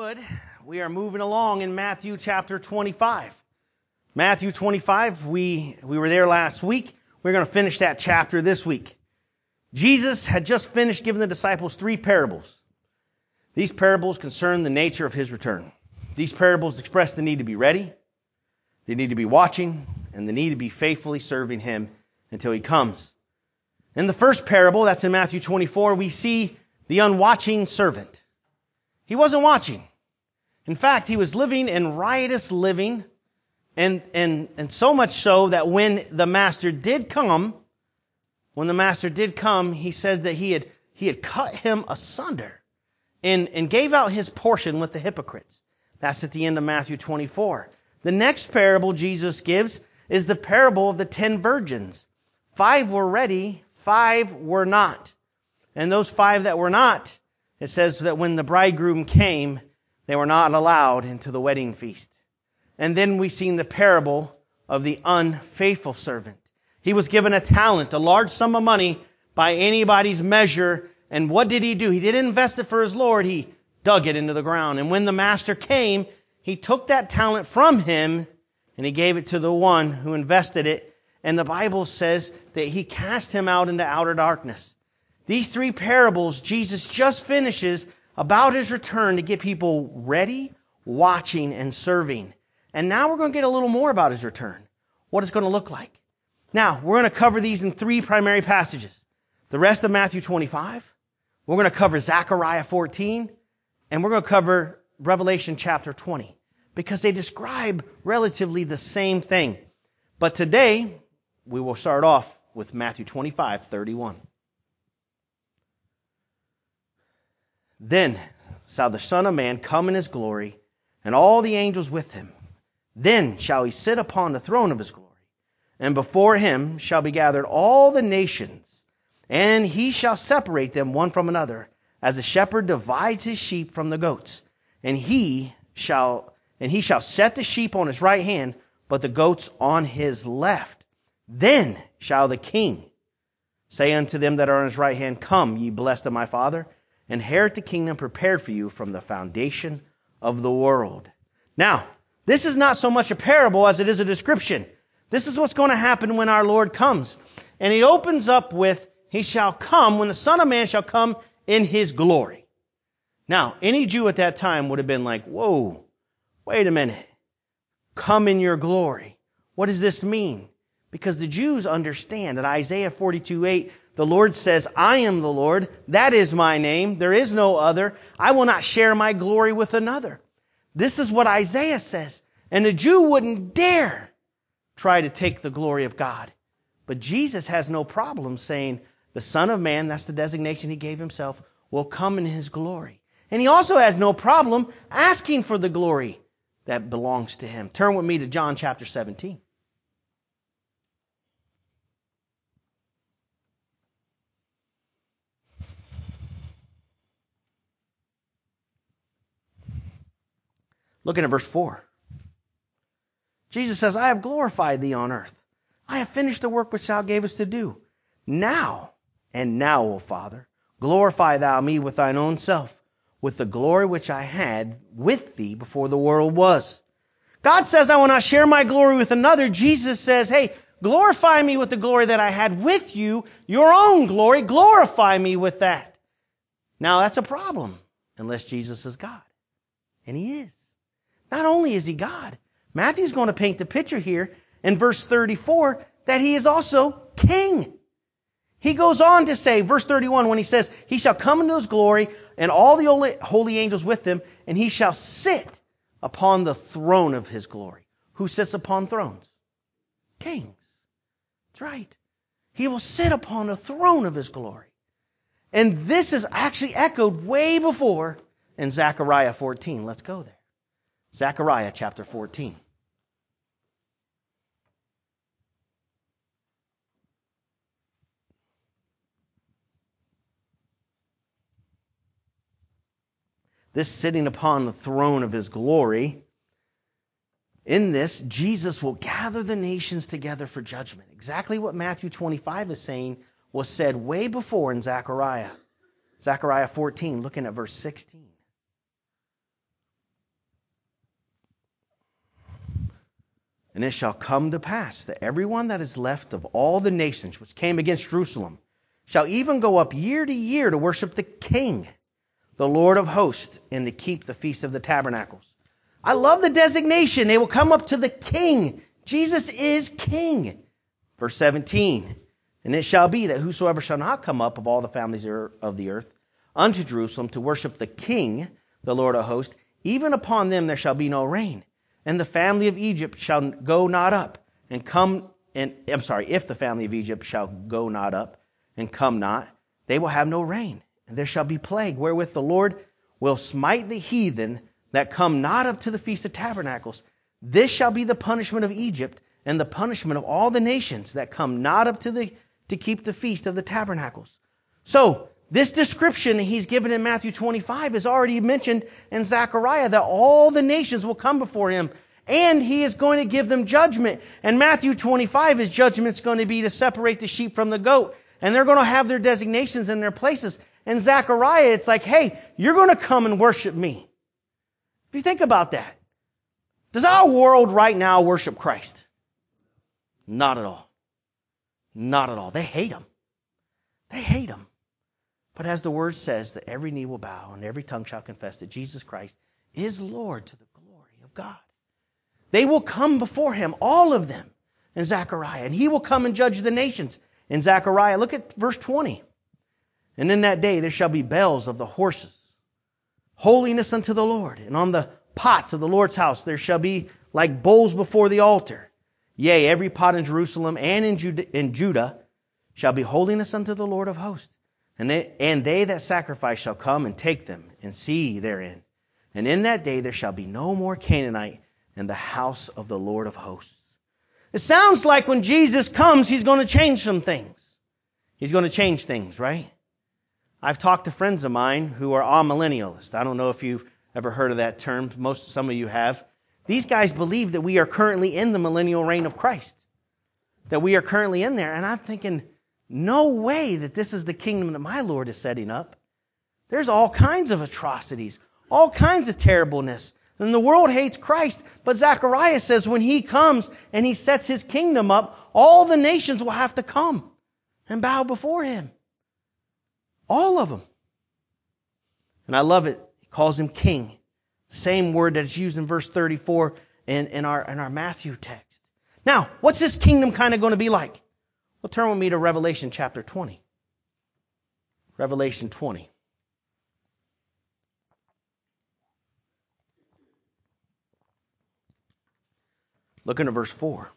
good, we are moving along in Matthew chapter 25. Matthew 25, we were there last week. We're going to finish that chapter this week. Jesus had just finished giving the disciples 3 parables. These parables concern the nature of His return. These parables express the need to be ready, the need to be watching, and the need to be faithfully serving Him until He comes. In the first parable, that's in Matthew 24, we see the unwatching servant. He wasn't watching. In fact, he was living in riotous living, and so much so that when the master did come, he said that he had cut him asunder and gave out his portion with the hypocrites. That's at the end of Matthew 24. The next parable Jesus gives is the parable of the 10 virgins. 5 were ready, 5 were not. And those 5 that were not, it says that when the bridegroom came, they were not allowed into the wedding feast. And then we seen the parable of the unfaithful servant. He was given a talent, a large sum of money by anybody's measure. And what did he do? He didn't invest it for his Lord. He dug it into the ground. And when the master came, he took that talent from him and he gave it to the one who invested it. And the Bible says that he cast him out into outer darkness. These 3 parables Jesus just finishes about His return to get people ready, watching, and serving. And now we're going to get a little more about His return. What it's going to look like. Now, we're going to cover these in 3 primary passages. The rest of Matthew 25. We're going to cover Zechariah 14. And we're going to cover Revelation chapter 20. Because they describe relatively the same thing. But today, we will start off with Matthew 25:31. Then shall the Son of Man come in His glory, and all the angels with Him. Then shall He sit upon the throne of His glory. And before Him shall be gathered all the nations, and He shall separate them one from another, as a shepherd divides his sheep from the goats. And he shall set the sheep on His right hand, but the goats on His left. Then shall the King say unto them that are on His right hand, Come, ye blessed of my Father, inherit the kingdom prepared for you from the foundation of the world. Now, this is not so much a parable as it is a description. This is what's going to happen when our Lord comes. And He opens up with, He shall come, when the Son of Man shall come in His glory. Now, any Jew at that time would have been like, whoa, wait a minute. Come in your glory. What does this mean? Because the Jews understand that Isaiah 42:8, the Lord says, I am the Lord, that is my name, there is no other. I will not share my glory with another. This is what Isaiah says. And the Jew wouldn't dare try to take the glory of God. But Jesus has no problem saying, the Son of Man, that's the designation He gave Himself, will come in His glory. And He also has no problem asking for the glory that belongs to Him. Turn with me to John chapter 17. Looking at verse 4. Jesus says, I have glorified Thee on earth. I have finished the work which Thou gavest to do. Now, O Father, glorify Thou me with Thine own self, with the glory which I had with Thee before the world was. God says, I will not share my glory with another. Jesus says, hey, glorify me with the glory that I had with you, your own glory. Glorify me with that. Now, that's a problem, unless Jesus is God. And He is. Not only is He God, Matthew's going to paint the picture here in verse 34 that He is also King. He goes on to say, verse 31, when He says, He shall come into His glory and all the holy angels with Him, and He shall sit upon the throne of His glory. Who sits upon thrones? Kings. That's right. He will sit upon the throne of His glory. And this is actually echoed way before in Zechariah 14. Let's go there. Zechariah chapter 14. This sitting upon the throne of His glory, in this, Jesus will gather the nations together for judgment. Exactly what Matthew 25 is saying was said way before in Zechariah. Zechariah 14, looking at verse 16. And it shall come to pass that everyone that is left of all the nations which came against Jerusalem shall even go up year to year to worship the King, the Lord of hosts, and to keep the Feast of the Tabernacles. I love the designation. They will come up to the King. Jesus is King. Verse 17. And it shall be that whosoever shall not come up of all the families of the earth unto Jerusalem to worship the King, the Lord of hosts, even upon them there shall be no rain. And the family of Egypt shall go not up and come, if the family of Egypt shall go not up and come not, they will have no rain. And there shall be plague, wherewith the Lord will smite the heathen that come not up to the Feast of Tabernacles. This shall be the punishment of Egypt, and the punishment of all the nations that come not up to keep the Feast of the Tabernacles. So, this description he's given in Matthew 25 is already mentioned in Zechariah, that all the nations will come before him, and he is going to give them judgment. And Matthew 25, his judgment's going to be to separate the sheep from the goat, and they're going to have their designations in their places. And Zechariah, it's like, hey, you're going to come and worship me. If you think about that, does our world right now worship Christ? Not at all. Not at all. They hate him. They hate him. But as the word says, that every knee will bow and every tongue shall confess that Jesus Christ is Lord to the glory of God. They will come before him, all of them, in Zechariah. And he will come and judge the nations. In Zechariah, look at verse 20. And in that day there shall be bells of the horses, holiness unto the Lord. And on the pots of the Lord's house there shall be like bowls before the altar. Yea, every pot in Jerusalem and in Judah shall be holiness unto the Lord of hosts. And they that sacrifice shall come and take them and see therein. And in that day there shall be no more Canaanite in the house of the Lord of hosts. It sounds like when Jesus comes, he's going to change some things. He's going to change things, right? I've talked to friends of mine who are amillennialists. I don't know if you've ever heard of that term. Some of you have. These guys believe that we are currently in the millennial reign of Christ. That we are currently in there. And I'm thinking, no way that this is the kingdom that my Lord is setting up. There's all kinds of atrocities, all kinds of terribleness. And the world hates Christ. But Zechariah says when he comes and he sets his kingdom up, all the nations will have to come and bow before him. All of them. And I love it. He calls him king. The same word that is used in verse 34 in our Matthew text. Now, what's this kingdom kind of going to be like? Well, turn with me to Revelation chapter 20. Revelation 20. Look into verse 4.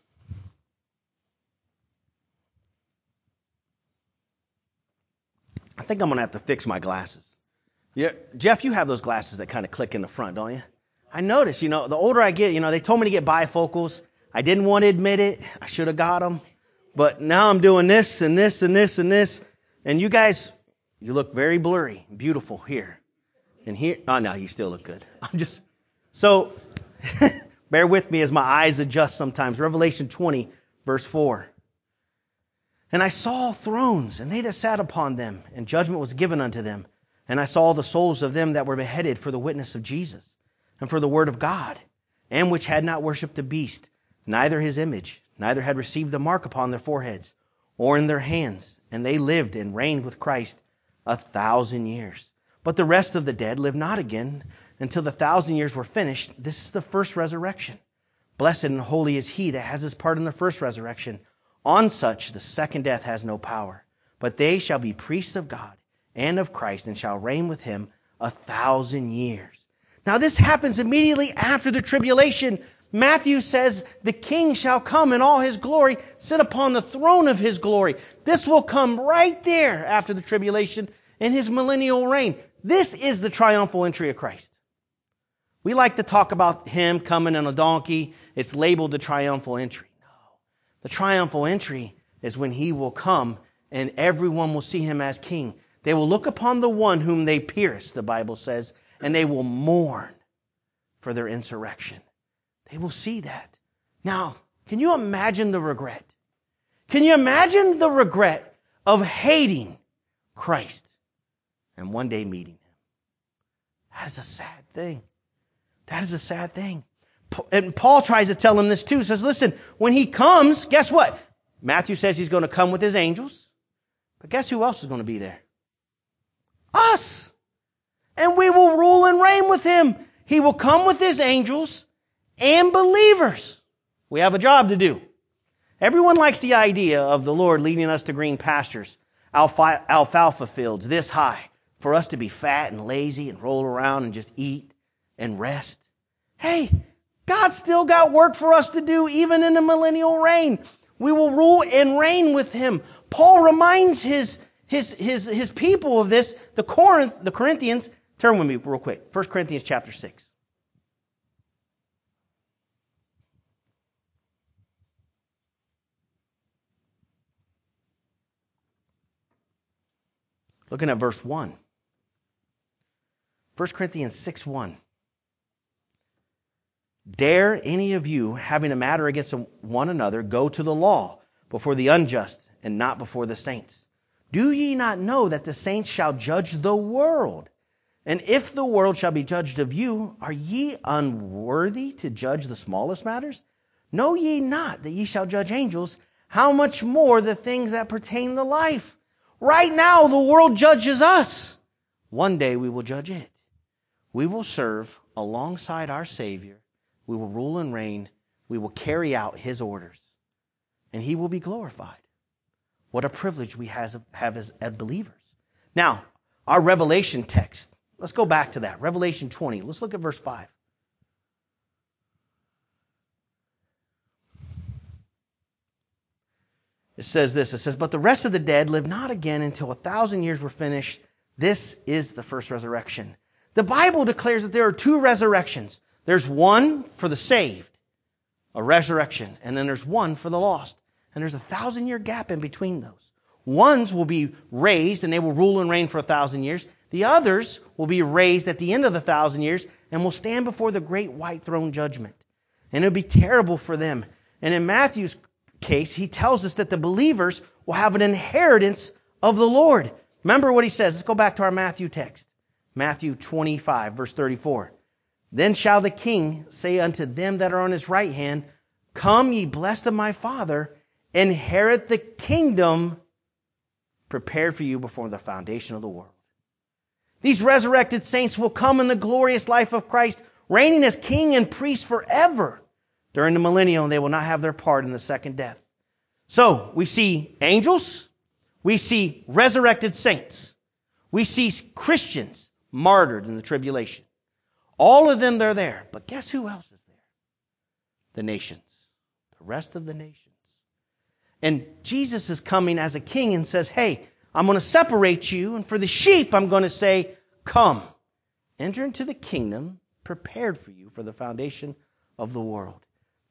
I think I'm going to have to fix my glasses. Yeah, Jeff, you have those glasses that kind of click in the front, don't you? I notice, the older I get, they told me to get bifocals. I didn't want to admit it. I should have got them. But now I'm doing this and this and this and this. And you guys, you look very blurry, beautiful here. And here, oh no, you still look good. So, bear with me as my eyes adjust sometimes. Revelation 20, verse 4. And I saw thrones, and they that sat upon them, and judgment was given unto them. And I saw the souls of them that were beheaded for the witness of Jesus, and for the word of God, and which had not worshipped the beast, neither his image, neither had received the mark upon their foreheads, or in their hands. And they lived and reigned with Christ 1,000 years. But the rest of the dead lived not again until the 1,000 years were finished. This is the first resurrection. Blessed and holy is he that has his part in the first resurrection. On such the second death has no power. But they shall be priests of God and of Christ, and shall reign with him 1,000 years. Now this happens immediately after the tribulation. Matthew says the king shall come in all his glory, sit upon the throne of his glory. This will come right there after the tribulation in his millennial reign. This is the triumphal entry of Christ. We like to talk about him coming on a donkey. It's labeled the triumphal entry. No. The triumphal entry is when he will come and everyone will see him as king. They will look upon the one whom they pierced, the Bible says, and they will mourn for their insurrection. They will see that. Now, can you imagine the regret? Can you imagine the regret of hating Christ and one day meeting him? That is a sad thing. That is a sad thing. And Paul tries to tell him this too. He says, listen, when he comes, guess what? Matthew says he's going to come with his angels. But guess who else is going to be there? Us. And we will rule and reign with him. He will come with his angels and believers. We have a job to do. Everyone likes the idea of the Lord leading us to green pastures, alfalfa fields this high, for us to be fat and lazy and roll around and just eat and rest. Hey, God's still got work for us to do even in the millennial reign. We will rule and reign with him. Paul reminds his people of this. The Corinthians, turn with me real quick. 1 Corinthians chapter 6. Looking at verse 1. 1 Corinthians 6:1. Dare any of you, having a matter against one another, go to the law before the unjust and not before the saints? Do ye not know that the saints shall judge the world? And if the world shall be judged of you, are ye unworthy to judge the smallest matters? Know ye not that ye shall judge angels? How much more the things that pertain to life? Right now, the world judges us. One day we will judge it. We will serve alongside our Savior. We will rule and reign. We will carry out his orders. And he will be glorified. What a privilege we have as believers. Now, our Revelation text. Let's go back to that. Revelation 20. Let's look at verse 5. It says this. It says, but the rest of the dead live not again until 1,000 years were finished. This is the first resurrection. The Bible declares that there are two resurrections. There's one for the saved, a resurrection, and then there's one for the lost. And there's a 1,000-year gap in between those. Ones will be raised and they will rule and reign for 1,000 years. The others will be raised at the end of the 1,000 years and will stand before the great white throne judgment. And it'll be terrible for them. And in Matthew's case, he tells us that the believers will have an inheritance of the Lord. Remember what he says. Let's go back to our Matthew text. Matthew 25, verse 34. Then shall the king say unto them that are on his right hand, come ye blessed of my Father, inherit the kingdom prepared for you before the foundation of the world. These resurrected saints will come in the glorious life of Christ, reigning as king and priest forever. During the millennium, they will not have their part in the second death. So, we see angels. We see resurrected saints. We see Christians martyred in the tribulation. All of them, they're there. But guess who else is there? The nations. The rest of the nations. And Jesus is coming as a king and says, hey, I'm going to separate you. And for the sheep, I'm going to say, come. Enter into the kingdom prepared for you for the foundation of the world.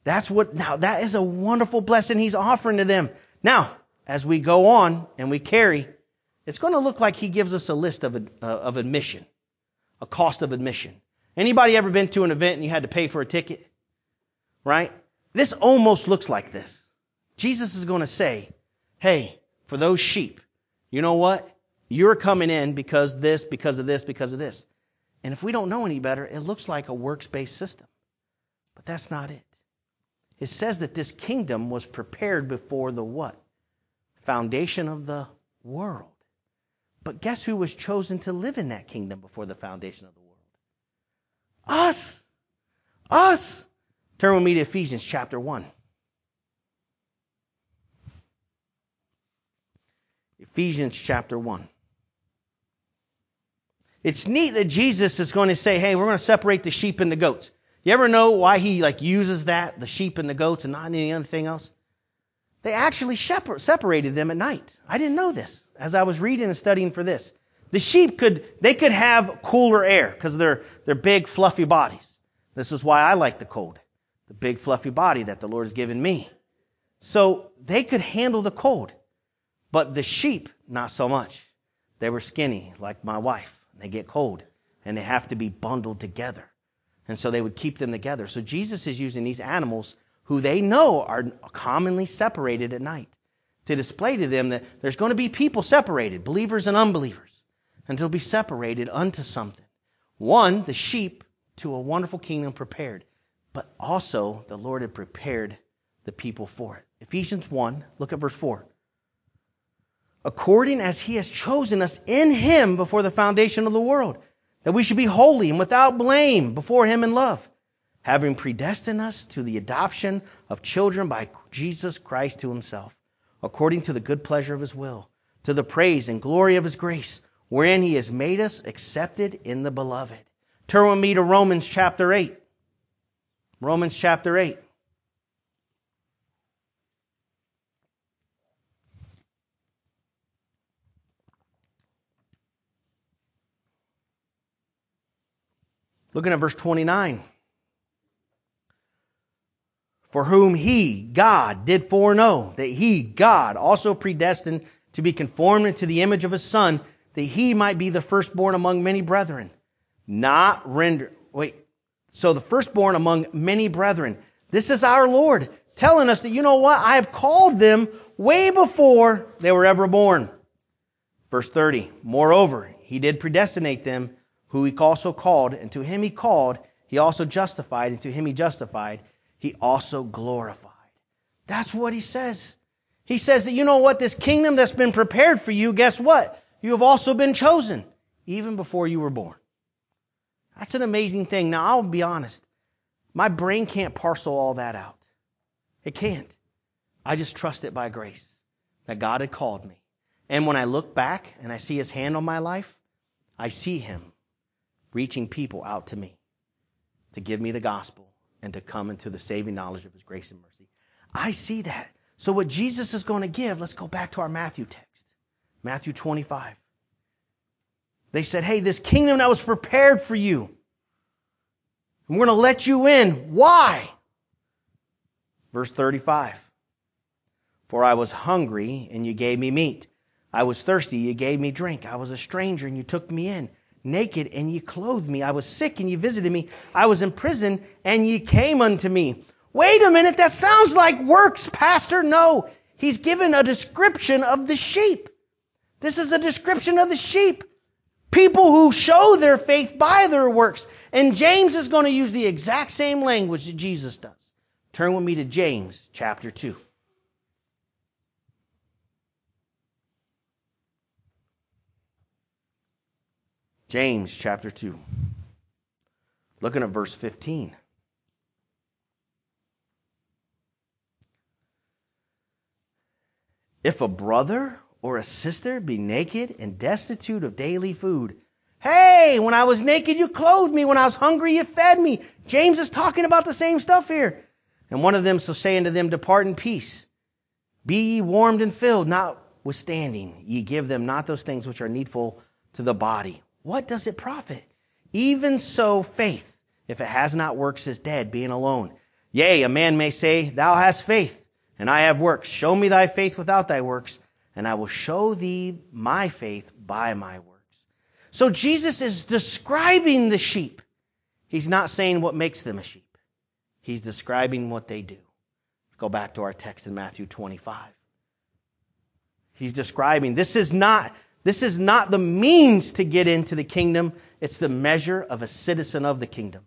That is a wonderful blessing he's offering to them. Now, as we go on and we carry, it's going to look like he gives us a list of admission, a cost of admission. Anybody ever been to an event and you had to pay for a ticket? Right? This almost looks like this. Jesus is going to say, hey, for those sheep, you know what? You're coming in because of this, because of this, because of this. And if we don't know any better, it looks like a works-based system. But that's not it. It says that this kingdom was prepared before the what? Foundation of the world. But guess who was chosen to live in that kingdom before the foundation of the world? Us. Us. Turn with me to Ephesians chapter 1. Ephesians chapter 1. It's neat that Jesus is going to say, hey, we're going to separate the sheep and the goats. You ever know why he uses that, the sheep and the goats, and not any other thing else? They actually separated them at night. I didn't know this as I was reading and studying for this. The sheep could have cooler air because of their big fluffy bodies. This is why I like the cold. The big fluffy body that the Lord has given me. So they could handle the cold. But the sheep, not so much. They were skinny like my wife. They get cold and they have to be bundled together. And so they would keep them together. So Jesus is using these animals who they know are commonly separated at night to display to them that there's going to be people separated, believers and unbelievers, and they'll be separated unto something. One, the sheep, to a wonderful kingdom prepared. but also the Lord had prepared the people for it. Ephesians 1, look at verse 4. According as he has chosen us in him before the foundation of the world, that we should be holy and without blame before him in love, having predestined us to the adoption of children by Jesus Christ to himself, according to the good pleasure of his will, to the praise and glory of his grace, wherein he has made us accepted in the beloved. Turn with me to Romans chapter 8. Romans chapter 8. Looking at verse 29. For whom he, God, did foreknow, that he, God, also predestined to be conformed into the image of his Son, that he might be the firstborn among many brethren. So the firstborn among many brethren. This is our Lord telling us that, you know what? I have called them way before they were ever born. Verse 30. Moreover, he did predestinate them, who he also called, and to him he called, he also justified, and to him he justified, he also glorified. That's what he says. He says that, you know what? This kingdom that's been prepared for you, guess what? You have also been chosen, even before you were born. That's an amazing thing. Now, I'll be honest. My brain can't parcel all that out. It can't. I just trust it by grace that God had called me. And when I look back and I see his hand on my life, I see him reaching people out to me to give me the gospel and to come into the saving knowledge of his grace and mercy. I see that. So what Jesus is going to give, let's go back to our Matthew text. Matthew 25. They said, hey, this kingdom that was prepared for you, and we're going to let you in. Why? Verse 35. For I was hungry, and you gave me meat. I was thirsty, you gave me drink. I was a stranger, and you took me in. Naked, and ye clothed me. I was sick, and ye visited me. I was in prison, and ye came unto me. Wait a minute, that sounds like works, Pastor. No, he's given a description of the sheep. This is a description of the sheep. People who show their faith by their works. And James is going to use the exact same language that Jesus does. Turn with me to James chapter 2. James chapter 2. Looking at verse 15. If a brother or a sister be naked and destitute of daily food. Hey, when I was naked, you clothed me. When I was hungry, you fed me. James is talking about the same stuff here. And one of them shall say unto them, depart in peace. Be ye warmed and filled, notwithstanding ye give them not those things which are needful to the body. What does it profit? Even so faith, if it has not works, is dead, being alone. Yea, a man may say, thou hast faith, and I have works. Show me thy faith without thy works, and I will show thee my faith by my works. So Jesus is describing the sheep. He's not saying what makes them a sheep. He's describing what they do. Let's go back to our text in Matthew 25. He's describing, this is not the means to get into the kingdom. It's the measure of a citizen of the kingdom.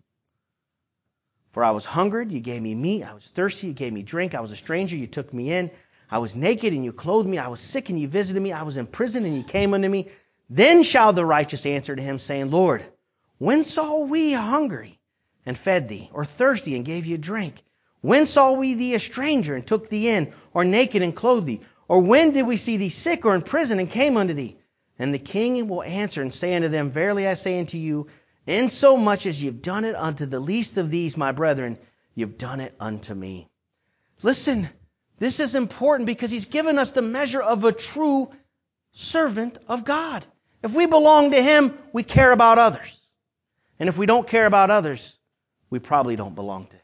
For I was hungered, you gave me meat. I was thirsty, you gave me drink. I was a stranger, you took me in. I was naked, and you clothed me. I was sick, and you visited me. I was in prison, and you came unto me. Then shall the righteous answer to him, saying, Lord, when saw we hungry and fed thee, or thirsty and gave you drink? When saw we thee a stranger and took thee in, or naked and clothed thee? Or when did we see thee sick or in prison and came unto thee? And the king will answer and say unto them, verily I say unto you, insomuch as you've done it unto the least of these, my brethren, you've done it unto me. Listen, this is important because he's given us the measure of a true servant of God. If we belong to him, we care about others. And if we don't care about others, we probably don't belong to him.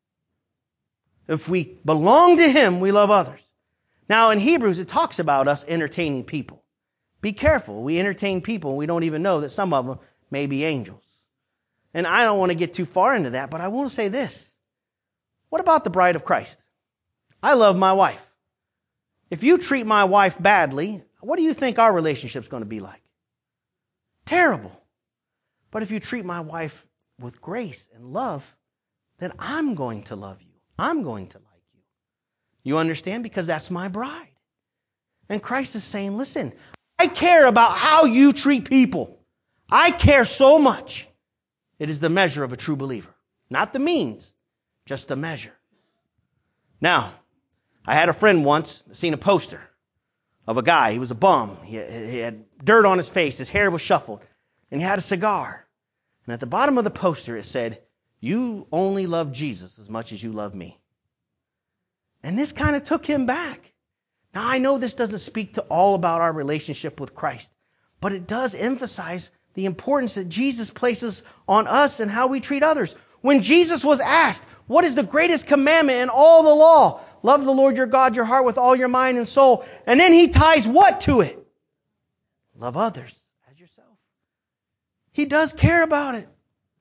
If we belong to him, we love others. Now in Hebrews, it talks about us entertaining people. Be careful. We entertain people, and we don't even know that some of them may be angels. And I don't want to get too far into that, but I want to say this. What about the bride of Christ? I love my wife. If you treat my wife badly, what do you think our relationship's going to be like? Terrible. But if you treat my wife with grace and love, then I'm going to love you. I'm going to like you. You understand? Because that's my bride. And Christ is saying, listen, I care about how you treat people. I care so much. It is the measure of a true believer. Not the means, just the measure. Now, I had a friend once seen a poster of a guy. He was a bum. He had dirt on his face. His hair was shuffled. And he had a cigar. And at the bottom of the poster it said, you only love Jesus as much as you love me. And this kind of took him back. Now, I know this doesn't speak to all about our relationship with Christ, but it does emphasize the importance that Jesus places on us and how we treat others. When Jesus was asked, what is the greatest commandment in all the law? Love the Lord your God, your heart with all your mind and soul. And then he ties what to it? Love others as yourself. He does care about it.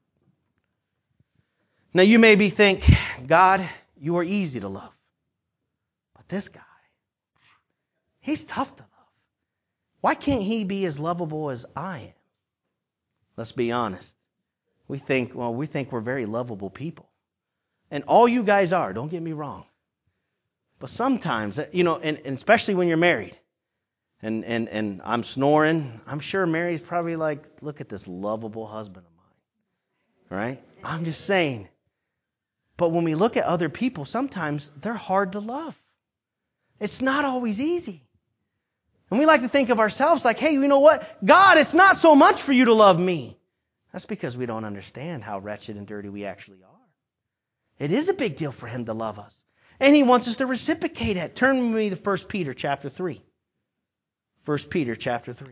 Now you maybe think, God, you are easy to love. But this guy, he's tough to love. Why can't he be as lovable as I am? Let's be honest. We think we're very lovable people. And all you guys are, don't get me wrong. But sometimes, and especially when you're married, and I'm snoring, I'm sure Mary's probably like, look at this lovable husband of mine. Right? I'm just saying. But when we look at other people, sometimes they're hard to love. It's not always easy. And we like to think of ourselves like, hey, you know what? God, it's not so much for you to love me. That's because we don't understand how wretched and dirty we actually are. It is a big deal for him to love us. And he wants us to reciprocate it. Turn with me to 1 Peter chapter 3. 1 Peter chapter 3.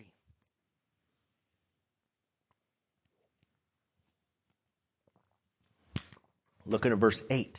Looking at verse 8.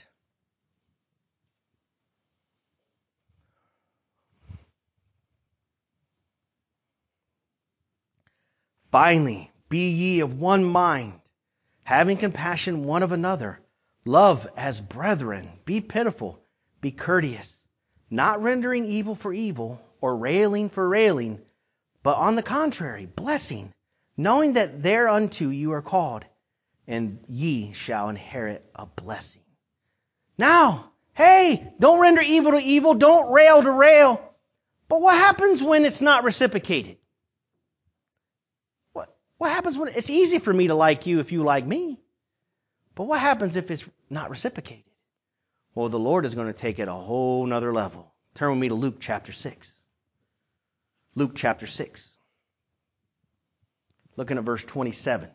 Finally, be ye of one mind, having compassion one of another. Love as brethren. Be pitiful. Be courteous. Not rendering evil for evil, or railing for railing, but on the contrary, blessing, knowing that thereunto you are called, and ye shall inherit a blessing. Now, hey, don't render evil to evil, don't rail to rail. But what happens when it's not reciprocated? What happens when it's easy for me to like you if you like me? But what happens if it's not reciprocated? Well, the Lord is going to take it a whole nother level. Turn with me to Luke chapter 6. Luke chapter 6. Looking at verse 27.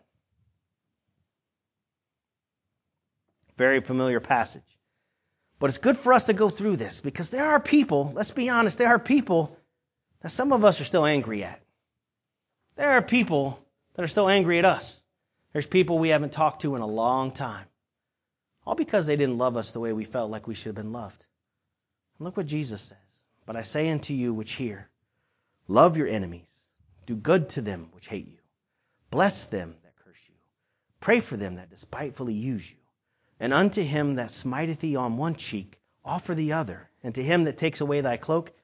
Very familiar passage. But it's good for us to go through this because there are people, let's be honest, there are people that some of us are still angry at. There are people that are still angry at us. There's people we haven't talked to in a long time. All because they didn't love us the way we felt like we should have been loved. And look what Jesus says. But I say unto you which hear, love your enemies. Do good to them which hate you. Bless them that curse you. Pray for them that despitefully use you. And unto him that smiteth thee on one cheek, offer the other. And to him that takes away thy cloak,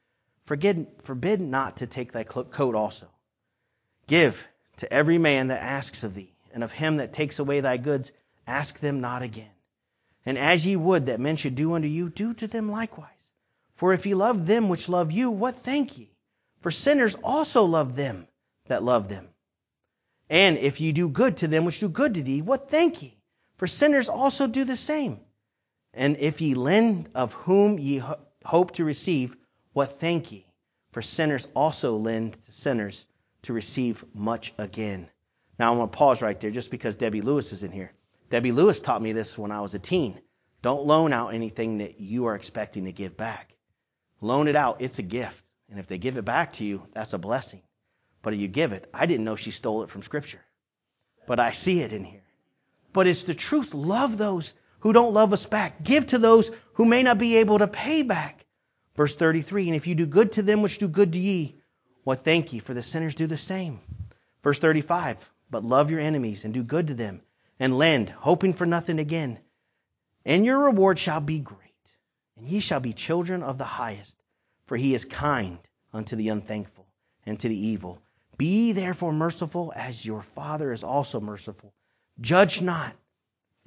forbid not to take thy coat also. Give to every man that asks of thee, and of him that takes away thy goods, ask them not again. And as ye would that men should do unto you, do to them likewise. For if ye love them which love you, what thank ye? For sinners also love them that love them. And if ye do good to them which do good to thee, what thank ye? For sinners also do the same. And if ye lend of whom ye hope to receive, what thank ye? For sinners also lend to sinners to receive much again. Now I'm going to pause right there just because Debbie Lewis is in here. Debbie Lewis taught me this when I was a teen. Don't loan out anything that you are expecting to give back. Loan it out. It's a gift. And if they give it back to you, that's a blessing. But if you give it, I didn't know she stole it from Scripture. But I see it in here. But it's the truth. Love those who don't love us back. Give to those who may not be able to pay back. Verse 33, and if you do good to them which do good to ye, what thank ye? For the sinners do the same. Verse 35, but love your enemies and do good to them, and lend, hoping for nothing again. And your reward shall be great, and ye shall be children of the highest, for he is kind unto the unthankful and to the evil. Be therefore merciful, as your Father is also merciful. Judge not,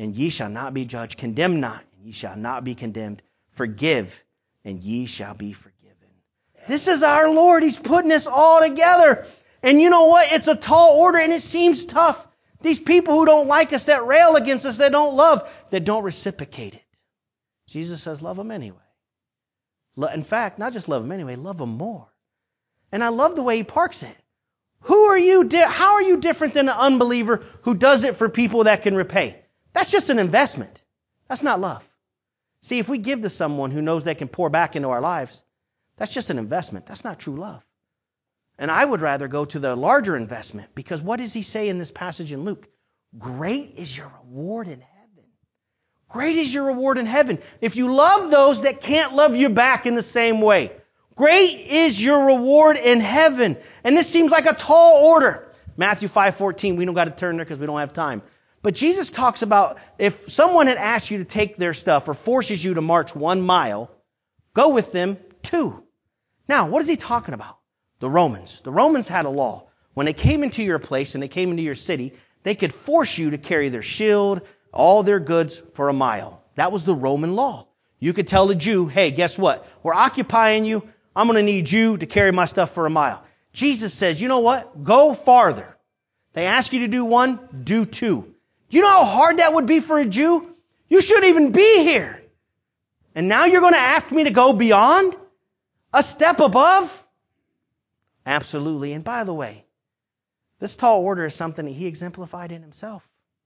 and ye shall not be judged. Condemn not, and ye shall not be condemned. Forgive, and ye shall be forgiven. This is our Lord. He's putting us all together. And you know what? It's a tall order, and it seems tough. These people who don't like us, that rail against us, that don't love, that don't reciprocate it. Jesus says, love them anyway. In fact, not just love them anyway, love them more. And I love the way he parks it. Who are you? How are you different than an unbeliever who does it for people that can repay? That's just an investment. That's not love. See, if we give to someone who knows they can pour back into our lives, that's just an investment. That's not true love. And I would rather go to the larger investment, because what does he say in this passage in Luke? Great is your reward in heaven. Great is your reward in heaven. If you love those that can't love you back in the same way. Great is your reward in heaven. And this seems like a tall order. Matthew 5:14, we don't got to turn there because we don't have time. But Jesus talks about if someone had asked you to take their stuff or forces you to march 1 mile, go with them 2. Now, what is he talking about? The Romans. The Romans had a law. When they came into your place and they came into your city, they could force you to carry their shield, all their goods for 1 mile. That was the Roman law. You could tell a Jew, hey, guess what? We're occupying you. I'm going to need you to carry my stuff for 1 mile. Jesus says, you know what? Go farther. They ask you to do 1, do 2. Do you know how hard that would be for a Jew? You shouldn't even be here. And now you're going to ask me to go beyond? A step above? Absolutely. And by the way, this tall order is something that he exemplified in himself.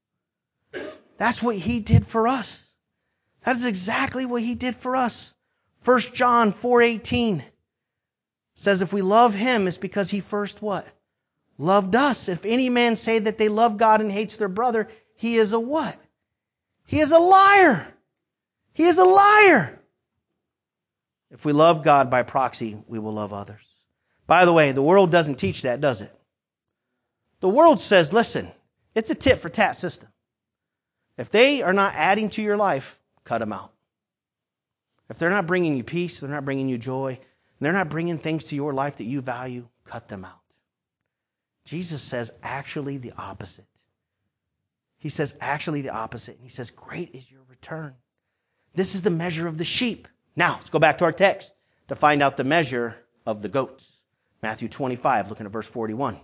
That's what he did for us. That is exactly what he did for us. 1 John 4:18 says if we love him, it's because he first what? Loved us. If any man say that they love God and hates their brother, he is a what? He is a liar. He is a liar. If we love God by proxy, we will love others. By the way, the world doesn't teach that, does it? The world says, listen, it's a tit for tat system. If they are not adding to your life, cut them out. If they're not bringing you peace, they're not bringing you joy, they're not bringing things to your life that you value, cut them out. Jesus says actually the opposite. He says actually the opposite. And he says, great is your return. This is the measure of the sheep. Now, let's go back to our text to find out the measure of the goats. Matthew 25, looking at verse 41.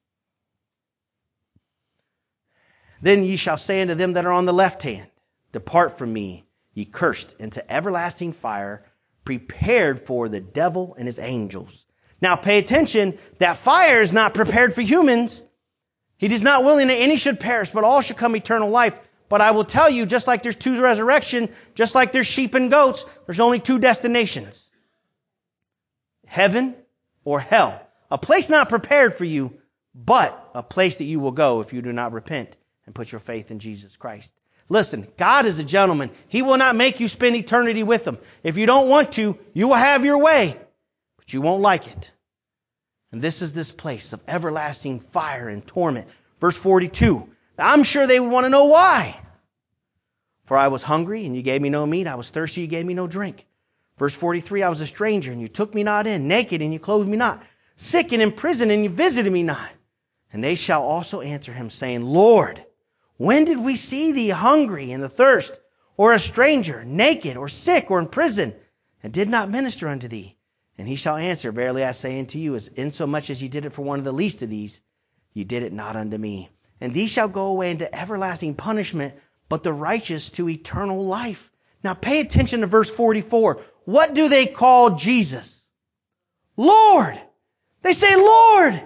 Then ye shall say unto them that are on the left hand, depart from me, ye cursed, into everlasting fire, prepared for the devil and his angels. Now pay attention, that fire is not prepared for humans. He is not willing that any should perish, but all should come eternal life. But I will tell you, just like there's 2 resurrection, just like there's sheep and goats, there's only 2 destinations. Heaven or hell. A place not prepared for you, but a place that you will go if you do not repent and put your faith in Jesus Christ. Listen, God is a gentleman. He will not make you spend eternity with him. If you don't want to, you will have your way, but you won't like it. And this is this place of everlasting fire and torment. Verse 42. I'm sure they would want to know why. For I was hungry, and you gave me no meat. I was thirsty, you gave me no drink. Verse 43, I was a stranger, and you took me not in. Naked, and you clothed me not. Sick and in prison, and you visited me not. And they shall also answer him, saying, Lord, when did we see thee hungry and athirst, or a stranger, naked, or sick, or in prison, and did not minister unto thee? And he shall answer, Verily I say unto you, as insomuch as ye did it for one of the least of these, ye did it not unto me. And these shall go away into everlasting punishment, but the righteous to eternal life. Now pay attention to verse 44. What do they call Jesus? Lord. They say, Lord.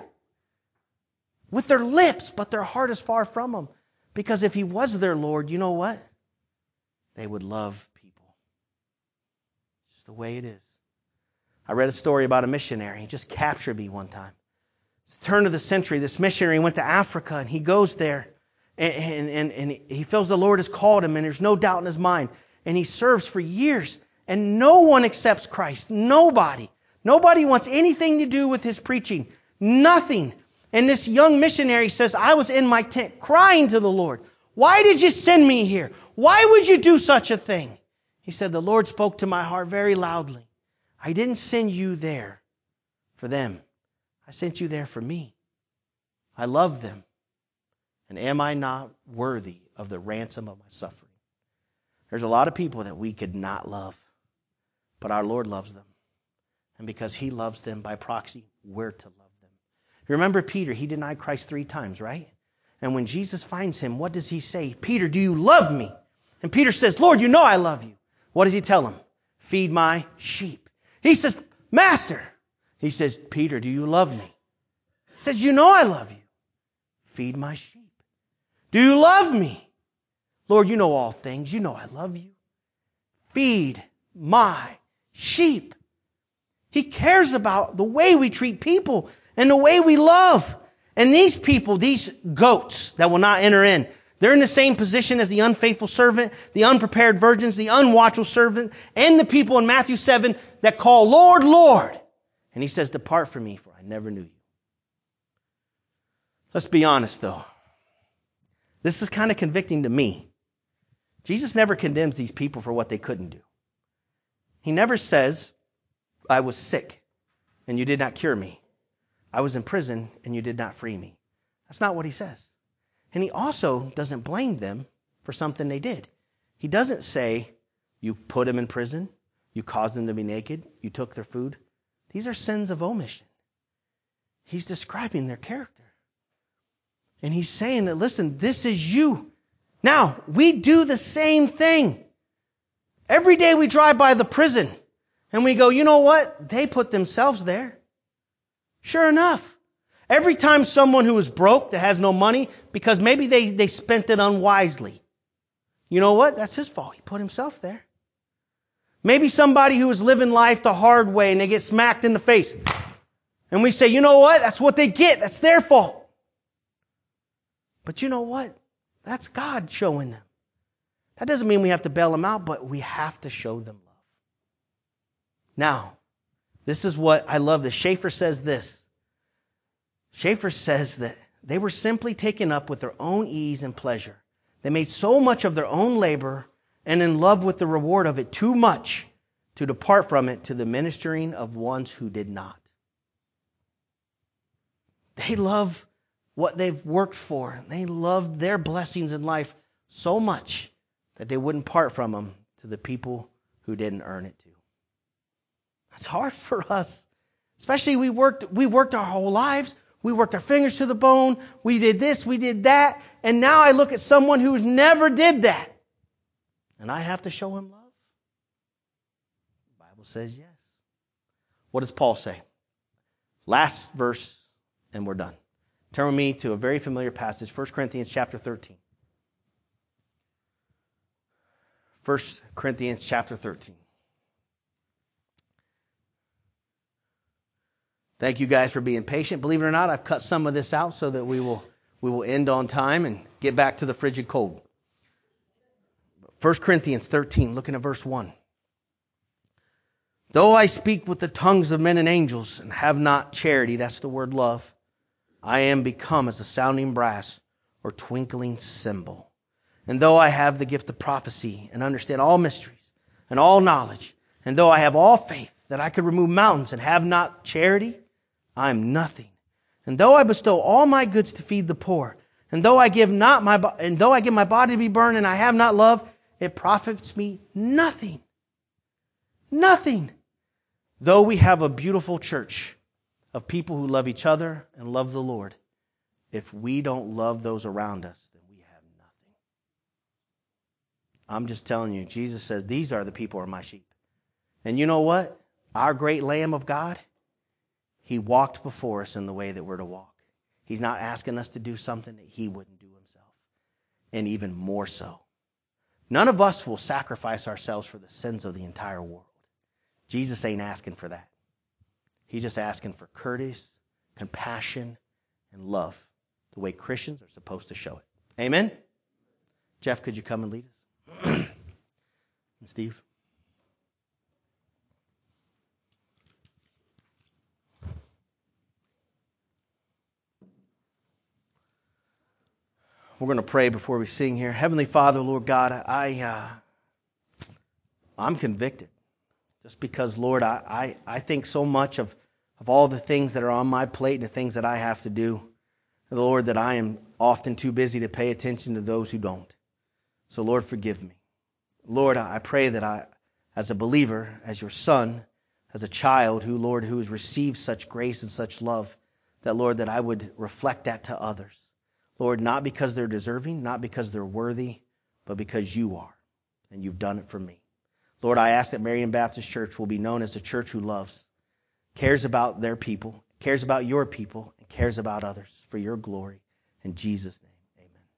With their lips, but their heart is far from him. Because if he was their Lord, you know what? They would love people. It's just the way it is. I read a story about a missionary. He just captured me one time. It's the turn of the century. This missionary went to Africa, and he goes there. And he feels the Lord has called him, and there's no doubt in his mind. And he serves for years, and no one accepts Christ. Nobody. Nobody wants anything to do with his preaching. Nothing. And this young missionary says, I was in my tent crying to the Lord. Why did you send me here? Why would you do such a thing? He said, the Lord spoke to my heart very loudly. I didn't send you there for them. I sent you there for me. I love them. And am I not worthy of the ransom of my suffering. There's a lot of people that we could not love, but our Lord loves them. And because he loves them by proxy, we're to love them. You remember Peter, he denied Christ 3 times, right? And when Jesus finds him, what does he say? Peter, do you love me? And Peter says, Lord, you know I love you. What does he tell him? Feed my sheep. He says, Master. He says, Peter, do you love me? He says, you know I love you. Feed my sheep. Do you love me? Lord, you know all things. You know I love you. Feed my sheep. He cares about the way we treat people and the way we love. And these people, these goats that will not enter in, they're in the same position as the unfaithful servant, the unprepared virgins, the unwatchful servant, and the people in Matthew 7 that call, Lord, Lord. And he says, depart from me, for I never knew you. Let's be honest, though. This is kind of convicting to me. Jesus never condemns these people for what they couldn't do. He never says, I was sick and you did not cure me. I was in prison and you did not free me. That's not what he says. And he also doesn't blame them for something they did. He doesn't say, you put them in prison, you caused them to be naked, you took their food. These are sins of omission. He's describing their character. And he's saying that, listen, this is you. Now, we do the same thing. Every day we drive by the prison and we go, you know what? They put themselves there. Sure enough. Every time someone who is broke, that has no money, because maybe they spent it unwisely. You know what? That's his fault. He put himself there. Maybe somebody who is living life the hard way and they get smacked in the face. And we say, you know what? That's what they get. That's their fault. But you know what? That's God showing them. That doesn't mean we have to bail them out, but we have to show them love. Now, this is what I love. The Schaeffer says this. Schaeffer says that they were simply taken up with their own ease and pleasure. They made so much of their own labor and in love with the reward of it too much to depart from it to the ministering of ones who did not. They love what they've worked for. They love their blessings in life so much that they wouldn't part from them to the people who didn't earn it to. That's hard for us. Especially we worked our whole lives. We worked our fingers to the bone. We did this, we did that. And now I look at someone who's never did that. And I have to show him love? The Bible says yes. What does Paul say? Last verse, and we're done. Turn with me to a very familiar passage, 1 Corinthians chapter 13. 1 Corinthians chapter 13. Thank you guys for being patient. Believe it or not, I've cut some of this out so that we will end on time and get back to the frigid cold. 1 Corinthians 13, looking at verse 1. Though I speak with the tongues of men and angels and have not charity, that's the word love, I am become as a sounding brass or twinkling cymbal. And though I have the gift of prophecy and understand all mysteries and all knowledge, and though I have all faith that I could remove mountains and have not charity, I am nothing. And though I bestow all my goods to feed the poor, and though I give my body to be burned and I have not love, it profits me nothing. Nothing. Though we have a beautiful church of people who love each other and love the Lord, if we don't love those around us, then we have nothing. I'm just telling you, Jesus says, these are the people who are my sheep. And you know what? Our great Lamb of God, He walked before us in the way that we're to walk. He's not asking us to do something that He wouldn't do Himself. And even more so. None of us will sacrifice ourselves for the sins of the entire world. Jesus ain't asking for that. He's just asking for courteous, compassion, and love, the way Christians are supposed to show it. Amen? Jeff, could you come and lead us? And Steve? We're going to pray before we sing here. Heavenly Father, Lord God, I'm convicted. Just because, Lord, I think so much of all the things that are on my plate and the things that I have to do. Lord, that I am often too busy to pay attention to those who don't. So Lord, forgive me. Lord, I pray that I, as a believer, as your son, as a child who, Lord, who has received such grace and such love, that, Lord, that I would reflect that to others. Lord, not because they're deserving, not because they're worthy, but because you are, and you've done it for me. Lord, I ask that Marian Baptist Church will be known as a church who loves, cares about their people, cares about your people, and cares about others for your glory. In Jesus' name.